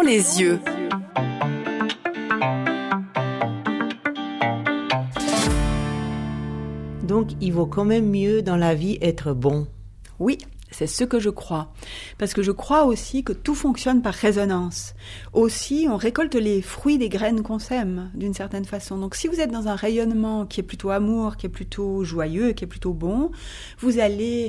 les yeux. Donc, il vaut quand même mieux dans la vie être bon. Oui, c'est ce que je crois. Parce que je crois aussi que tout fonctionne par résonance. Aussi, on récolte les fruits des graines qu'on sème, d'une certaine façon. Donc, si vous êtes dans un rayonnement qui est plutôt amour, qui est plutôt joyeux, qui est plutôt bon, vous allez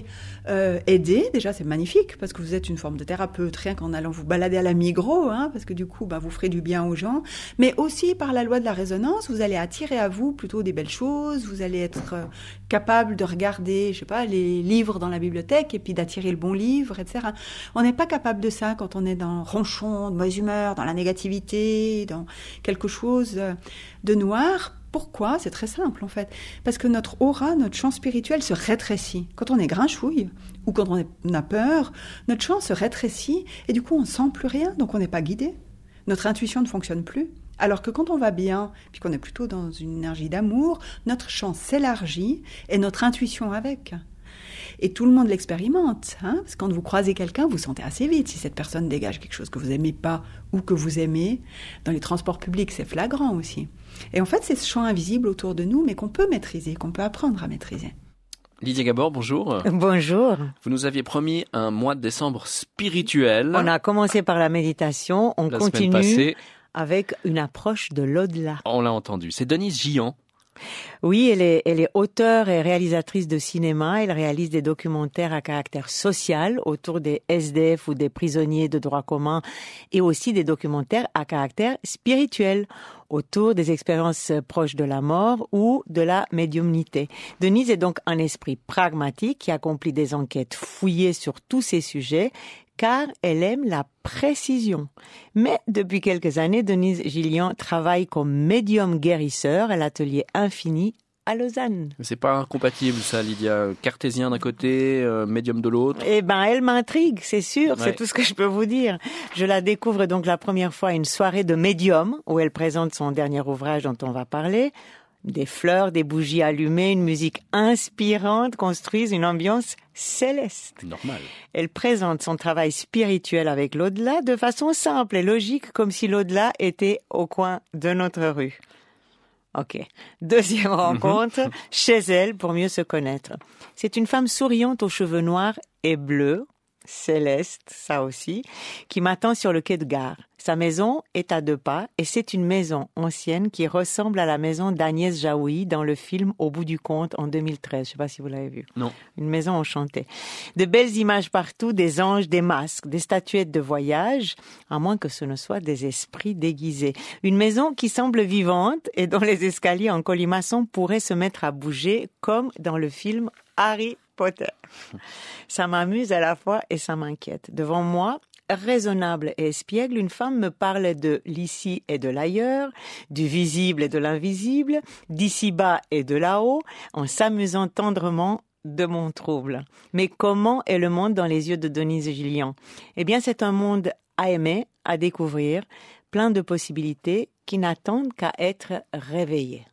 aider. Déjà, c'est magnifique, parce que vous êtes une forme de thérapeute, rien qu'en allant vous balader à la Migros, parce que du coup, vous ferez du bien aux gens. Mais aussi, par la loi de la résonance, vous allez attirer à vous plutôt des belles choses. Vous allez être capable de regarder, je sais pas, les livres dans la bibliothèque, et puis d'attirer le bon livre, etc. On n'est pas capable de ça quand on est dans ronchon, de mauvaise humeur, dans la négativité, dans quelque chose de noir. Pourquoi ? C'est très simple en fait. Parce que notre aura, notre champ spirituel se rétrécit. Quand on est grinchouille ou quand on a peur, notre champ se rétrécit et du coup on ne sent plus rien, donc on n'est pas guidé. Notre intuition ne fonctionne plus. Alors que quand on va bien, puis qu'on est plutôt dans une énergie d'amour, notre champ s'élargit et notre intuition avec. Et tout le monde l'expérimente, parce que quand vous croisez quelqu'un, vous sentez assez vite si cette personne dégage quelque chose que vous n'aimez pas ou que vous aimez. Dans les transports publics, c'est flagrant aussi. Et en fait, c'est ce champ invisible autour de nous, mais qu'on peut maîtriser, qu'on peut apprendre à maîtriser. Lydia Gabor, bonjour. Bonjour. Vous nous aviez promis un mois de décembre spirituel. On a commencé par la méditation, on continue avec une approche de l'au-delà. On l'a entendu, c'est Denise Gillian. Oui, elle est auteure et réalisatrice de cinéma. Elle réalise des documentaires à caractère social autour des SDF ou des prisonniers de droit commun et aussi des documentaires à caractère spirituel autour des expériences proches de la mort ou de la médiumnité. Denise est donc un esprit pragmatique qui accomplit des enquêtes fouillées sur tous ces sujets car elle aime la précision. Mais depuis quelques années, Denise Gillian travaille comme médium guérisseur à l'atelier Infini à Lausanne. C'est pas incompatible ça, Lydia. Cartésien d'un côté, médium de l'autre. Eh ben, elle m'intrigue, c'est sûr. Ouais. C'est tout ce que je peux vous dire. Je la découvre donc la première fois à une soirée de médium où elle présente son dernier ouvrage dont on va parler. Des fleurs, des bougies allumées, une musique inspirante construisent une ambiance céleste. Normal. Elle présente son travail spirituel avec l'au-delà de façon simple et logique, comme si l'au-delà était au coin de notre rue. Ok. Deuxième rencontre, chez elle, pour mieux se connaître. C'est une femme souriante aux cheveux noirs et bleus, céleste, ça aussi, qui m'attend sur le quai de gare. Sa maison est à 2 pas et c'est une maison ancienne qui ressemble à la maison d'Agnès Jaoui dans le film Au bout du compte en 2013. Je ne sais pas si vous l'avez vu. Non. Une maison enchantée. De belles images partout, des anges, des masques, des statuettes de voyage, à moins que ce ne soit des esprits déguisés. Une maison qui semble vivante et dont les escaliers en colimaçon pourraient se mettre à bouger comme dans le film Harry Potter. Ça m'amuse à la fois et ça m'inquiète. Devant moi, raisonnable et espiègle, une femme me parle de l'ici et de l'ailleurs, du visible et de l'invisible, d'ici-bas et de là-haut, en s'amusant tendrement de mon trouble. Mais comment est le monde dans les yeux de Denise Gillian ? Eh bien, c'est un monde à aimer, à découvrir, plein de possibilités qui n'attendent qu'à être réveillées.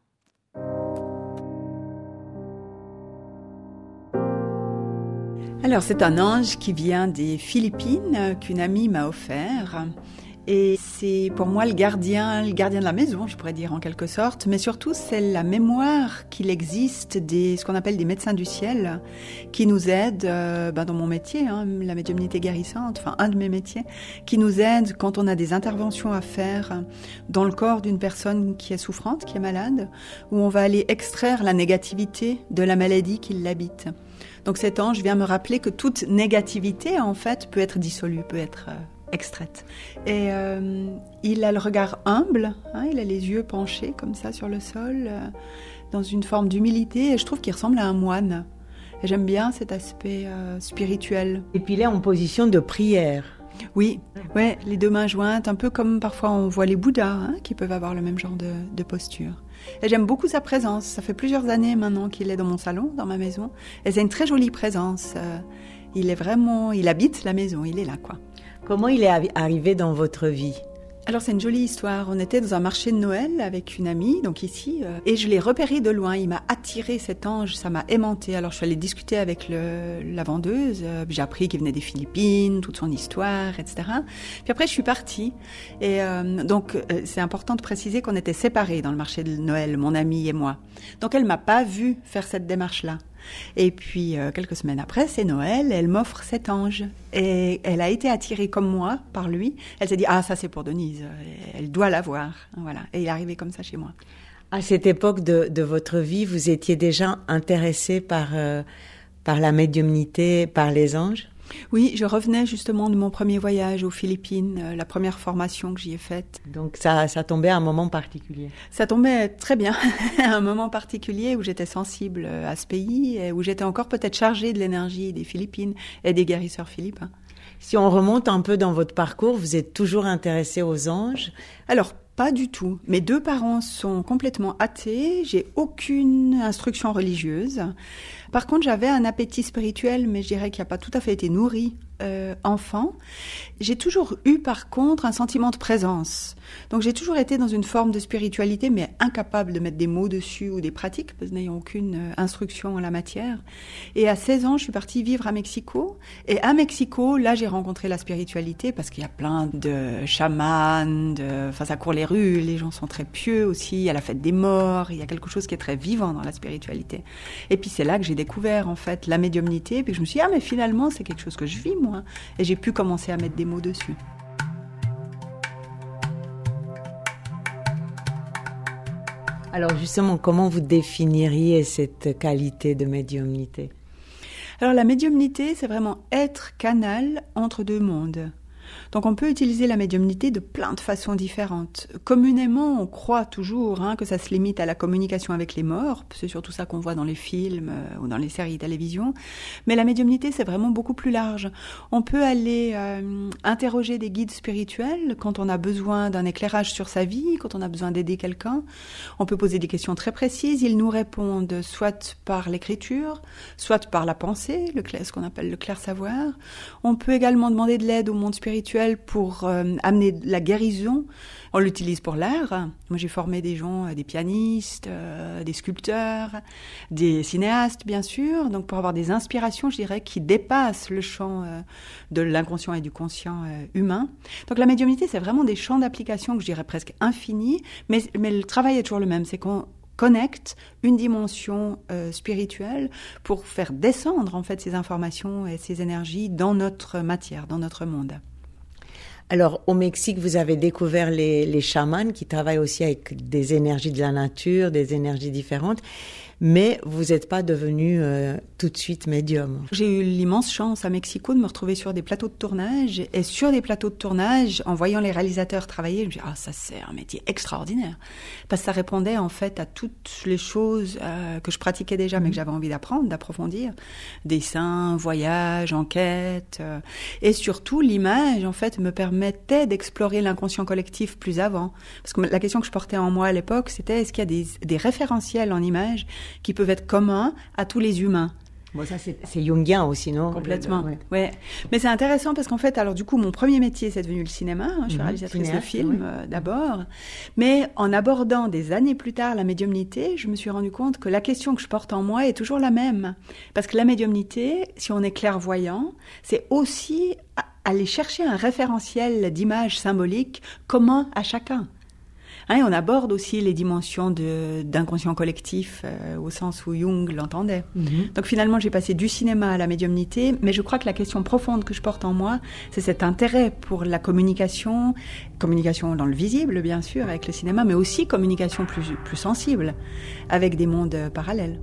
Alors, c'est un ange qui vient des Philippines, qu'une amie m'a offert. Et c'est pour moi le gardien de la maison, je pourrais dire en quelque sorte. Mais surtout, c'est la mémoire qu'il existe ce qu'on appelle des médecins du ciel, qui nous aident dans mon métier, la médiumnité guérissante, enfin un de mes métiers, qui nous aident quand on a des interventions à faire dans le corps d'une personne qui est souffrante, qui est malade, où on va aller extraire la négativité de la maladie qui l'habite. Donc cet ange vient me rappeler que toute négativité, en fait, peut être dissolue, peut être extraite. Et il a le regard humble, il a les yeux penchés comme ça sur le sol, dans une forme d'humilité, et je trouve qu'il ressemble à un moine. Et j'aime bien cet aspect spirituel. Et puis il est en position de prière. Oui, ouais, les 2 mains jointes, un peu comme parfois on voit les Bouddhas, qui peuvent avoir le même genre de posture. Et j'aime beaucoup sa présence. Ça fait plusieurs années maintenant qu'il est dans mon salon, dans ma maison. Et c'est une très jolie présence. Il habite la maison, il est là, quoi. Comment il est arrivé dans votre vie ? Alors c'est une jolie histoire. On était dans un marché de Noël avec une amie, donc ici, et je l'ai repéré de loin. Il m'a attiré cet ange, ça m'a aimanté. Alors je suis allée discuter avec la vendeuse. J'ai appris qu'il venait des Philippines, toute son histoire, etc. Puis après je suis partie. Et donc c'est important de préciser qu'on était séparés dans le marché de Noël, mon amie et moi. Donc elle m'a pas vue faire cette démarche-là. Et puis, quelques semaines après, c'est Noël, elle m'offre cet ange. Et elle a été attirée comme moi par lui. Elle s'est dit, ah, ça c'est pour Denise, elle doit l'avoir. Voilà. Et il est arrivé comme ça chez moi. À cette époque de votre vie, vous étiez déjà intéressée par la médiumnité, par les anges ? Oui, je revenais justement de mon premier voyage aux Philippines, la première formation que j'y ai faite. Donc ça tombait à un moment particulier. Ça tombait très bien, à un moment particulier où j'étais sensible à ce pays et où j'étais encore peut-être chargée de l'énergie des Philippines et des guérisseurs philippins. Si on remonte un peu dans votre parcours, vous êtes toujours intéressée aux anges ? Alors, pas du tout. Mes deux parents sont complètement athées, j'ai aucune instruction religieuse. Par contre, j'avais un appétit spirituel, mais je dirais qu'il n'a pas tout à fait été nourri enfant. J'ai toujours eu, par contre, un sentiment de présence. Donc, j'ai toujours été dans une forme de spiritualité, mais incapable de mettre des mots dessus ou des pratiques, parce que n'ayant aucune instruction en la matière. Et à 16 ans, je suis partie vivre à Mexico. Et à Mexico, là, j'ai rencontré la spiritualité, parce qu'il y a plein de chamans, enfin, ça court les rues, les gens sont très pieux aussi, il y a la fête des morts, il y a quelque chose qui est très vivant dans la spiritualité. Et puis, c'est là que j'ai découvert, en fait, la médiumnité, puis je me suis dit, ah, mais finalement, c'est quelque chose que je vis, moi. Et j'ai pu commencer à mettre des mots dessus. Alors justement, comment vous définiriez cette qualité de médiumnité ? Alors la médiumnité, c'est vraiment être canal entre deux mondes. Donc on peut utiliser la médiumnité de plein de façons différentes. Communément, on croit toujours que ça se limite à la communication avec les morts, c'est surtout ça qu'on voit dans les films ou dans les séries de télévision, mais la médiumnité c'est vraiment beaucoup plus large. On peut aller interroger des guides spirituels quand on a besoin d'un éclairage sur sa vie, quand on a besoin d'aider quelqu'un. On peut poser des questions très précises, ils nous répondent soit par l'écriture, soit par la pensée, ce qu'on appelle le clair-savoir. On peut également demander de l'aide au monde spirituel pour amener la guérison. On l'utilise pour l'art. Moi, j'ai formé des gens, des pianistes, des sculpteurs, des cinéastes, bien sûr. Donc, pour avoir des inspirations, je dirais, qui dépassent le champ de l'inconscient et du conscient humain. Donc, la médiumnité, c'est vraiment des champs d'application que je dirais presque infinis. Mais le travail est toujours le même. C'est qu'on connecte une dimension spirituelle pour faire descendre, en fait, ces informations et ces énergies dans notre matière, dans notre monde. Alors, au Mexique, vous avez découvert les chamans qui travaillent aussi avec des énergies de la nature, des énergies différentes, mais vous n'êtes pas devenu tout de suite médium. J'ai eu l'immense chance à Mexico de me retrouver sur des plateaux de tournage. Et sur des plateaux de tournage, en voyant les réalisateurs travailler, je me dis « Ah, ça c'est un métier extraordinaire !» Parce que ça répondait en fait à toutes les choses que je pratiquais déjà, mais que j'avais envie d'apprendre, d'approfondir. Dessin, voyage, enquête. Et surtout, l'image, en fait, me permettait d'explorer l'inconscient collectif plus avant. Parce que la question que je portais en moi à l'époque, c'était est-ce qu'il y a des référentiels en images qui peuvent être communs à tous les humains. Bon, ça, c'est jungien aussi, non ? Complètement, ouais. Mais c'est intéressant parce qu'en fait, alors du coup, mon premier métier, c'est devenu le cinéma. Je suis réalisatrice de films d'abord. Mais en abordant des années plus tard la médiumnité, je me suis rendu compte que la question que je porte en moi est toujours la même. Parce que la médiumnité, si on est clairvoyant, c'est aussi aller chercher un référentiel d'image symbolique commun à chacun. Et on aborde aussi les dimensions d'inconscient collectif au sens où Jung l'entendait. Donc finalement, j'ai passé du cinéma à la médiumnité, mais je crois que la question profonde que je porte en moi, c'est cet intérêt pour la communication dans le visible, bien sûr, avec le cinéma, mais aussi communication plus sensible, avec des mondes parallèles.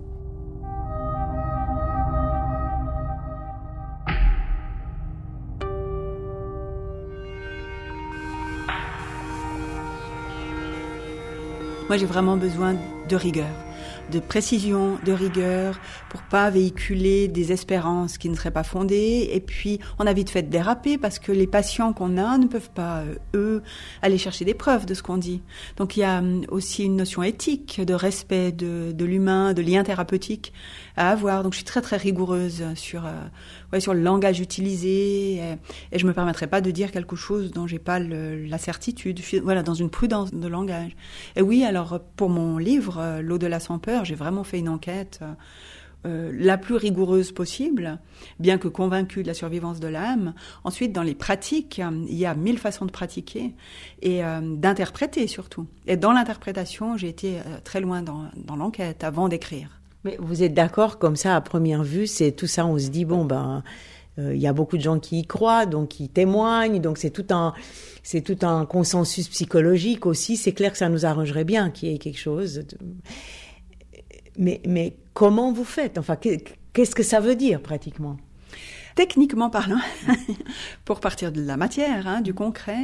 Moi, j'ai vraiment besoin de rigueur. de précision, de rigueur, pour pas véhiculer des espérances qui ne seraient pas fondées. Et puis, on a vite fait de déraper parce que les patients qu'on a ne peuvent pas, eux, aller chercher des preuves de ce qu'on dit. Donc, il y a aussi une notion éthique, de respect de l'humain, de lien thérapeutique à avoir. Donc, je suis très, très rigoureuse sur le langage utilisé. Et je me permettrai pas de dire quelque chose dont j'ai pas la certitude. Voilà, dans une prudence de langage. Et oui, alors, pour mon livre, L'au-delà sans peur, j'ai vraiment fait une enquête la plus rigoureuse possible, bien que convaincue de la survivance de l'âme. Ensuite, dans les pratiques, il y a 1000 façons de pratiquer et d'interpréter surtout. Et dans l'interprétation, j'ai été très loin dans l'enquête avant d'écrire. Mais vous êtes d'accord, comme ça, à première vue, c'est tout ça, on se dit, il y a beaucoup de gens qui y croient, donc qui témoignent, donc c'est tout un consensus psychologique aussi. C'est clair que ça nous arrangerait bien qu'il y ait quelque chose. Mais comment vous faites? Enfin, qu'est-ce que ça veut dire pratiquement? Techniquement parlant, pour partir de la matière, du concret,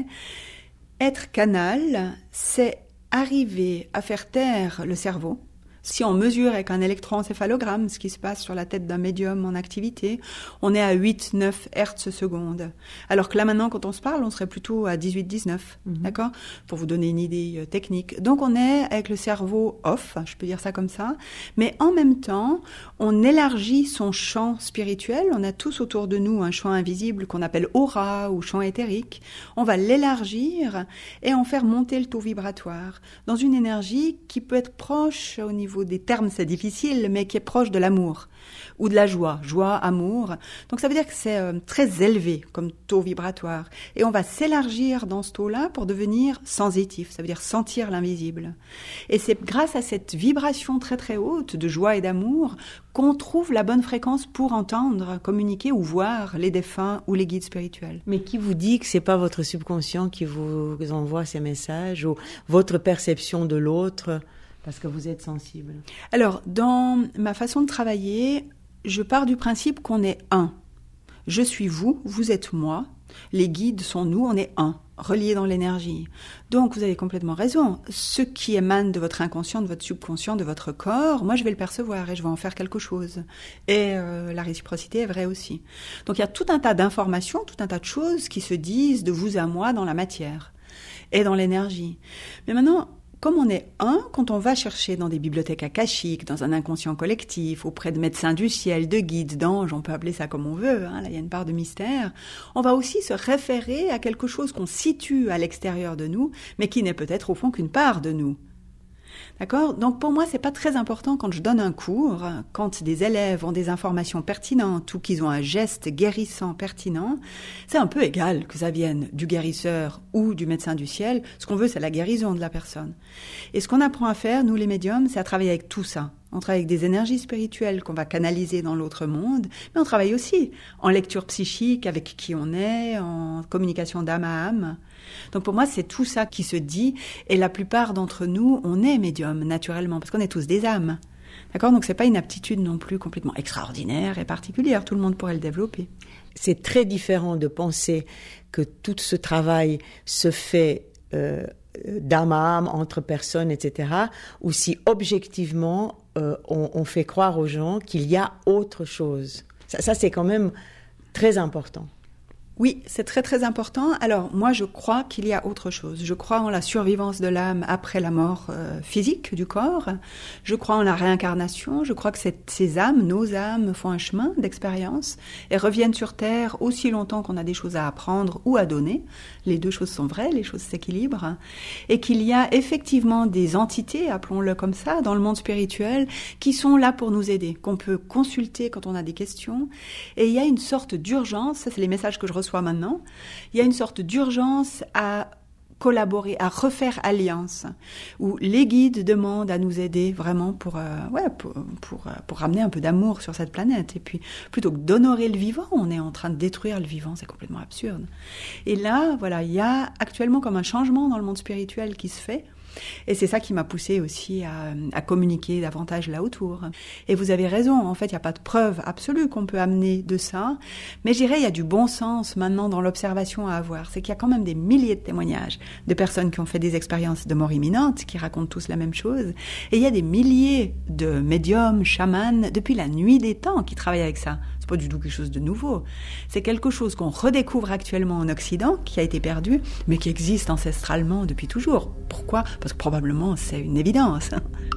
être canal, c'est arriver à faire taire le cerveau. Si on mesure avec un électroencéphalogramme ce qui se passe sur la tête d'un médium en activité, on est à 8-9 Hertz seconde. Alors que là maintenant, quand on se parle, on serait plutôt à 18-19, d'accord ? Pour vous donner une idée technique. Donc on est avec le cerveau off, je peux dire ça comme ça, mais en même temps, on élargit son champ spirituel. On a tous autour de nous un champ invisible qu'on appelle aura ou champ éthérique. On va l'élargir et en faire monter le taux vibratoire dans une énergie qui peut être proche au niveau des termes, c'est difficile, mais qui est proche de l'amour ou de la joie, amour. Donc ça veut dire que c'est très élevé comme taux vibratoire. Et on va s'élargir dans ce taux-là pour devenir sensitif, ça veut dire sentir l'invisible. Et c'est grâce à cette vibration très très haute de joie et d'amour qu'on trouve la bonne fréquence pour entendre, communiquer ou voir les défunts ou les guides spirituels. Mais qui vous dit que c'est pas votre subconscient qui vous envoie ces messages ou votre perception de l'autre? Parce que vous êtes sensible. Alors, dans ma façon de travailler, je pars du principe qu'on est un. Je suis vous, vous êtes moi, les guides sont nous, on est un, reliés dans l'énergie. Donc, vous avez complètement raison. Ce qui émane de votre inconscient, de votre subconscient, de votre corps, moi, je vais le percevoir et je vais en faire quelque chose. Et la réciprocité est vraie aussi. Donc, il y a tout un tas d'informations, tout un tas de choses qui se disent de vous à moi dans la matière et dans l'énergie. Mais maintenant, comme on est un, quand on va chercher dans des bibliothèques akashiques, dans un inconscient collectif, auprès de médecins du ciel, de guides, d'anges, on peut appeler ça comme on veut, là il y a une part de mystère, on va aussi se référer à quelque chose qu'on situe à l'extérieur de nous, mais qui n'est peut-être au fond qu'une part de nous. D'accord ? Donc pour moi, c'est pas très important quand je donne un cours, quand des élèves ont des informations pertinentes ou qu'ils ont un geste guérissant pertinent, c'est un peu égal que ça vienne du guérisseur ou du médecin du ciel. Ce qu'on veut, c'est la guérison de la personne. Et ce qu'on apprend à faire, nous les médiums, c'est à travailler avec tout ça. On travaille avec des énergies spirituelles qu'on va canaliser dans l'autre monde, mais on travaille aussi en lecture psychique, avec qui on est, en communication d'âme à âme. Donc pour moi, c'est tout ça qui se dit, et la plupart d'entre nous, on est médium naturellement, parce qu'on est tous des âmes. D'accord ? Donc c'est pas une aptitude non plus complètement extraordinaire et particulière, tout le monde pourrait le développer. C'est très différent de penser que tout ce travail se fait d'âme à âme, entre personnes, etc., ou si objectivement on fait croire aux gens qu'il y a autre chose. Ça c'est quand même très important. Oui, c'est très très important. Alors moi je crois qu'il y a autre chose. Je crois en la survivance de l'âme après la mort physique du corps. Je crois en la réincarnation. Je crois que ces âmes, nos âmes, font un chemin d'expérience et reviennent sur Terre aussi longtemps qu'on a des choses à apprendre ou à donner. Les deux choses sont vraies, les choses s'équilibrent. Et qu'il y a effectivement des entités, appelons-le comme ça, dans le monde spirituel, qui sont là pour nous aider, qu'on peut consulter quand on a des questions. Et il y a une sorte d'urgence, ça c'est les messages que je reçois maintenant, il y a une sorte d'urgence à collaborer, à refaire alliance, où les guides demandent à nous aider vraiment pour ramener un peu d'amour sur cette planète. Et puis, plutôt que d'honorer le vivant, on est en train de détruire le vivant, c'est complètement absurde. Et là, voilà, il y a actuellement comme un changement dans le monde spirituel qui se fait, Et c'est ça qui m'a poussée aussi à communiquer davantage là autour. Et vous avez raison, en fait, il n'y a pas de preuve absolue qu'on peut amener de ça, mais je dirais il y a du bon sens maintenant dans l'observation à avoir. C'est qu'il y a quand même des milliers de témoignages de personnes qui ont fait des expériences de mort imminente, qui racontent tous la même chose. Et il y a des milliers de médiums, chamans, depuis la nuit des temps, qui travaillent avec ça. C'est pas du tout quelque chose de nouveau. C'est quelque chose qu'on redécouvre actuellement en Occident, qui a été perdu, mais qui existe ancestralement depuis toujours. Pourquoi ? Parce que probablement c'est une évidence.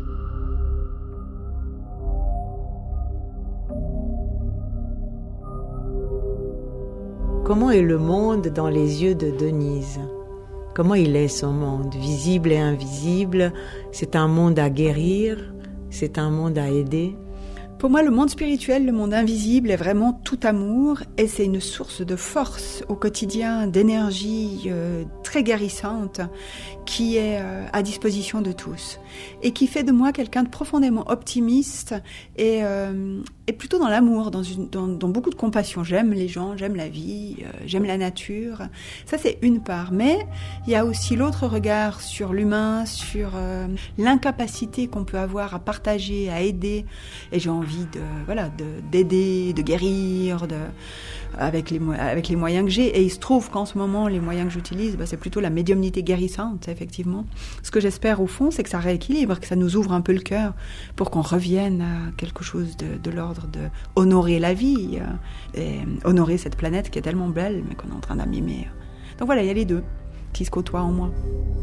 Comment est le monde dans les yeux de Denise ? Comment il est son monde, visible et invisible ? C'est un monde à guérir ? C'est un monde à aider ? Pour moi, le monde spirituel, le monde invisible est vraiment tout amour et c'est une source de force au quotidien, d'énergie très guérissante qui est à disposition de tous et qui fait de moi quelqu'un de profondément optimiste et plutôt dans l'amour, dans beaucoup de compassion. J'aime les gens, j'aime la vie, j'aime la nature. Ça, c'est une part. Mais il y a aussi l'autre regard sur l'humain, sur l'incapacité qu'on peut avoir à partager, à aider. Et j'ai envie d'aider, de guérir, avec les moyens que j'ai. Et il se trouve qu'en ce moment, les moyens que j'utilise, c'est plutôt la médiumnité guérissante, effectivement. Ce que j'espère, au fond, c'est que ça rééquilibre, que ça nous ouvre un peu le cœur pour qu'on revienne à quelque chose de l'ordre de honorer la vie et honorer cette planète qui est tellement belle, mais qu'on est en train d'abîmer. Donc voilà, il y a les deux qui se côtoient en moi.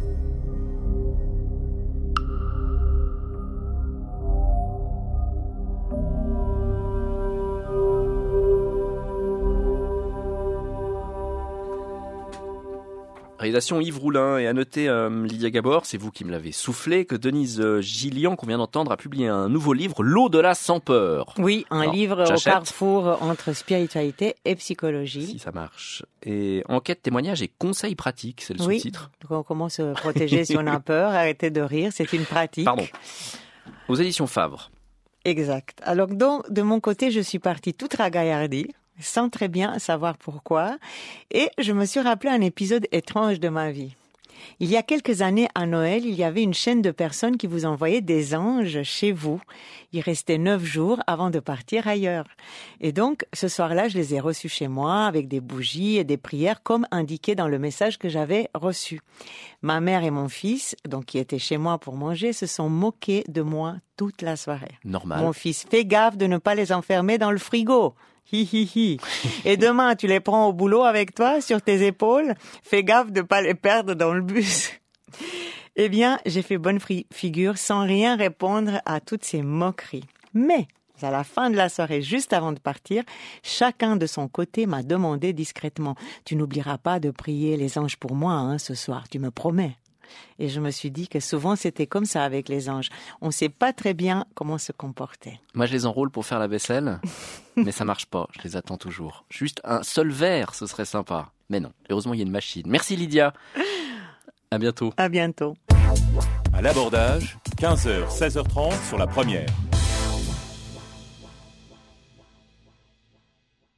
Réalisation Yves Roulin, et à noter, Lydia Gabor, c'est vous qui me l'avez soufflé, que Denise Gillian, qu'on vient d'entendre, a publié un nouveau livre, L'au-delà sans peur. Oui, un livre j'achète. Au carrefour entre spiritualité et psychologie. Si ça marche. Et enquête, témoignage et conseils pratiques, c'est le sous-titre. Donc comment se protéger si on a peur, arrêter de rire, c'est une pratique. Pardon. Aux éditions Favre. Exact. Alors donc, de mon côté, je suis partie toute ragaillardie, sans très bien savoir pourquoi, et je me suis rappelé un épisode étrange de ma vie. Il y a quelques années, à Noël, il y avait une chaîne de personnes qui vous envoyaient des anges chez vous. Il restait 9 jours avant de partir ailleurs. Et donc, ce soir-là, je les ai reçus chez moi avec des bougies et des prières comme indiqué dans le message que j'avais reçu. Ma mère et mon fils, donc qui étaient chez moi pour manger, se sont moqués de moi toute la soirée. Normal. Mon fils, fais gaffe de ne pas les enfermer dans le frigo. Hi hi hi. Et demain, tu les prends au boulot avec toi, sur tes épaules. Fais gaffe de pas les perdre dans le bus. Eh bien, j'ai fait bonne figure sans rien répondre à toutes ces moqueries. Mais, à la fin de la soirée, juste avant de partir, chacun de son côté m'a demandé discrètement « Tu n'oublieras pas de prier les anges pour moi, ce soir, tu me promets ?» Et je me suis dit que souvent c'était comme ça avec les anges. On ne sait pas très bien comment se comporter. Moi, je les enrôle pour faire la vaisselle, mais ça marche pas. Je les attends toujours. Juste un seul verre, ce serait sympa. Mais non, heureusement, il y a une machine. Merci Lydia. À bientôt. À bientôt. À l'abordage, 15h, 16h30 sur la première.